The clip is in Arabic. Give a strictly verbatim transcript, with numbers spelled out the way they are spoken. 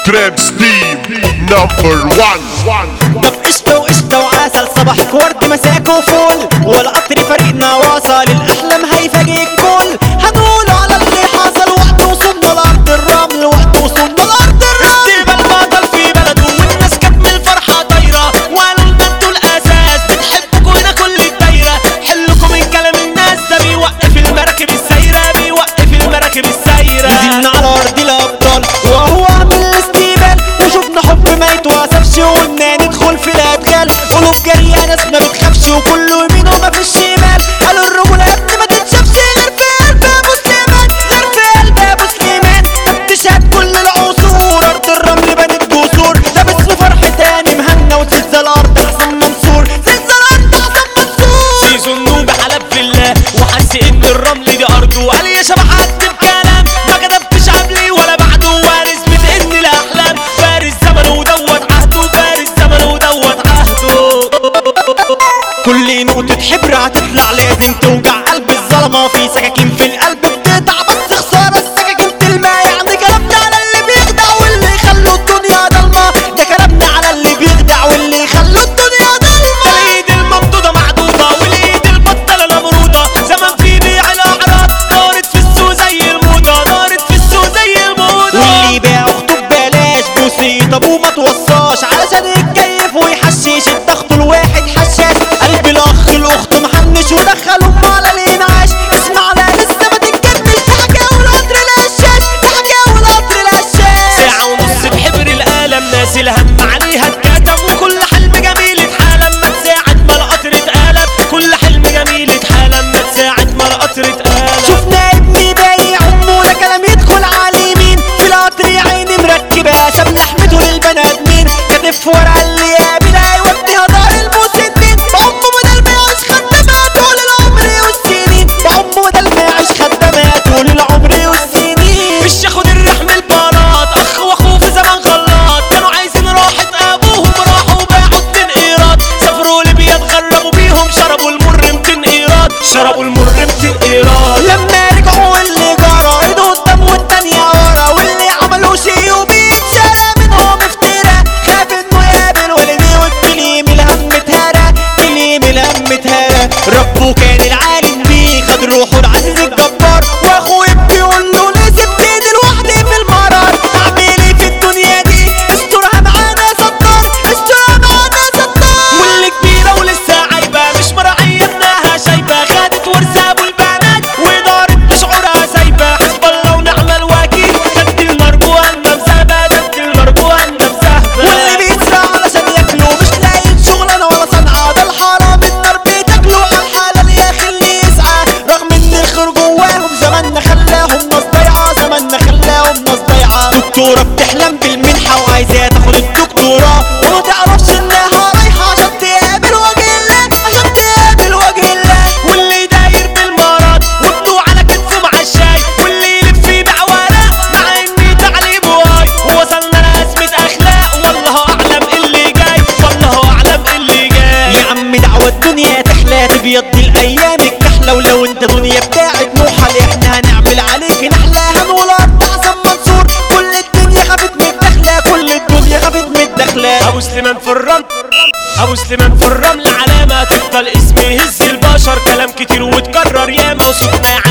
ترابس تيم نمبر وان. ده في قشطة وقشطة وعسل، صباحك ورد مساكه فول، والقطر فريقنا وصل الأحلام هيفاجئ الكل. هنقول على اللي حصل وقت وصلنا لأرض الرمل، وقت وصلنا لأرض الرمل. استقبال بطل في بلده والناس كانت من الفرحة طايرة، وقالوا ده انتوا الأساس بنحبكوا هنا كل الدايرة. حلكوا من كلام الناس ده بيوقف المراكب السايرة، بيوقف المراكب السايرة. نزلنا على أرض الأبطال وهو عامل الاستقبال، وشوفنا حب ما يتوصفش وقلنا ندخل في الأدغال. قلوب جريئة ناس ما بتخافش وكله يمين وما في الشمال. قالوا الرجولة يا ابني ما تتشافش غير في قلب أبو سليمان، غير في قلب أبو سليمان. تشهد كل العصور أرض الرمل بنت جسور، ده باسم فرح تاني مهنا وزلزال أرض حسن منصور، زلزال أرض حسن منصور. سيزون نوبة حلف بالله وحس إن الرمل دي أرضه، قال يا شبح هكتب كلام ما كتبتش قبلي ولا بعده، وارث بتئن الأحلام فارس زمنه ودوت عهده، فارس زمنه ودوت عهده. كل نقطة حبر هتطلع لازم توجع قلب الظلمة، في سكاكين في القلب بتقطع بس خسارة السكاكين تلمع. يعني كلامنا على اللي بيخدع واللي يخلوا الدنيا ضلمة، ده كلامنا على اللي بيخدع واللي يخلوا الدنيا ضلمة. الإيد الممدودة معدودة والإيد البطلة نمرودة، زمان في بيع الأعراض دارت في السوق زي الموضة، دارت في السوق زي الموضة. واللي يبيع أخته ببلاش بوسيط أبوه ما توصاش، علشان يتكيف ويحشش الضغط الواحد حشاش. قلب الأخ الأخت محنش ودخلهم على الإنعاش. اسمع لا لسه ما تتجنش، ده حكاوي القطر القشاش، ده حكاوي القطر القشاش. ساعة ونص بحبر القلم ناس الهم عليها اتكتب، وكل حلم جميل اتحلم ما ساعة ما القطر اتقلب، كل حلم جميل اتحلم ما ساعة ما القطر اتقلب. شفنا ابني بايع أمه ده كلام يدخل على اليمين، في القطر يا عيني مركبة ساب لحمته للبني آدمين، كتف ورا اللي قابلها يوديها دار المسنين. بأمه بدل ما يعيش خدامة طول العمر والسنين، بأمه بدل ما يعيش خدامة طول العمر والسنين. مش ياخد الرحم البلاط أخ وأخوه في زمان غلاط، كانوا عايزين راحة أبوهم راحوا باعوا اتنين قيراط، سافروا ليبيا اتغربوا بيهم شربوا المر ميتين قيراط، شربوا المر ميتين قيراط. لما رجعوا اللي جرى ايده قدام والتانية ورا، واللي عملوا شي وبيتشرى منهم افترا، خاف انه يقابل والديه والكليم الهم اتهرى، كليم الهم اتهرى. ربه كان العالم بيه خد روحه العزيز الجبار، واخوه يبكي يقول له ليه سبتني لوحدي في المرار. اعمل ايه في الدنيا دي استرها معانا ستار، استرها معانا ستار. واللي كبيرة ولسه عايبة مش مراعية انها شايبة، خدت ورث ابو البنات ودارت بشعورها سايبة. حسب الله ونعم الوكيل خدت المرجوة انها مسابة، خدت المرجوة انها مسابة. واللي بيسرع علشان ياكله مش لاقي شغلانة ولا صنعة، ده الحرام النار بتاكله على الحلال يا اخي اللي يسعى. رغم ان الخير جواهم زماننا خلاهم ناس ضايعة، زماننا خلاهم ناس ضايعة. دكتورة بتحلم بالمنحة وعايزة تاخد الدكتوراه، وما تعرفش انها رايحة عشان تقابل وجه الله، عشان تقابل وجه الله. واللي داير بالمرض وابنه على كتفه مع الشاي، واللي يلف يبيع ورق مع ان تعليمه هاي. ووصلنا لأزمة أخلاق والله أعلم اللي جاي، والله أعلم اللي جاي. يا عم دعوة الدنيا تحلى تبيض الأيام الكحلة، ولو انت دنيا بتاعت موحل احنا هنعمل عليك نحلة. هنقول أرض حسن منصور كل الدنيا خافت من الدخلة، كل الدنيا خافت من الدخلة. أبو سليمان في الرمل، أبو سليمان في الرمل علامة تفضل اسمي يهز البشر، كلام كتير وتكرر ياما وصوتنا